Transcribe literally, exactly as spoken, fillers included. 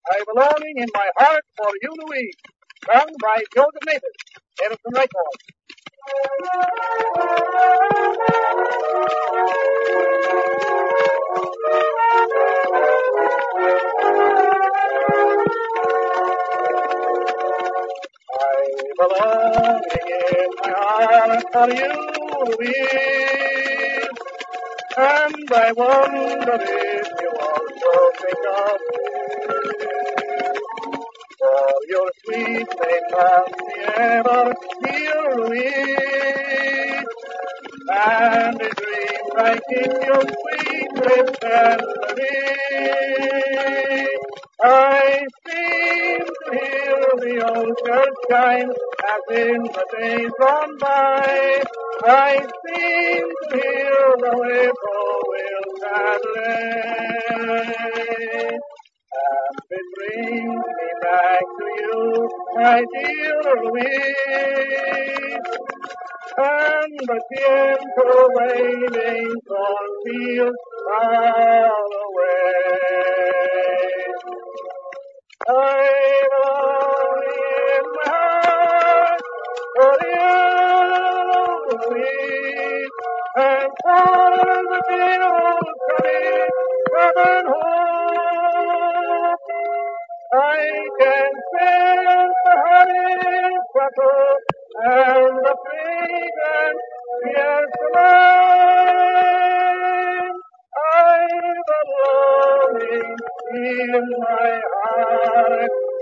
I belonging in my heart for you, Louise. Sung by Joseph Mathis, Edison Records. I belonging in my heart for you, Louise. And I wonder if you also think of me. For your sweet name can be ever dear, Louise. And a dream I keep your sweet lips tenderly. I seem to hear the old church chime as in the days gone by. I seem to hear the whippoorwill sadly. And it brings me back to you, my dear Louise. And the gentle wailing cornfields far away. I only in my heart for you, Louise, and for the dear old sunny southern home. I can sense the honeysuckle and the fragrant jessamine. I've a longing in my heart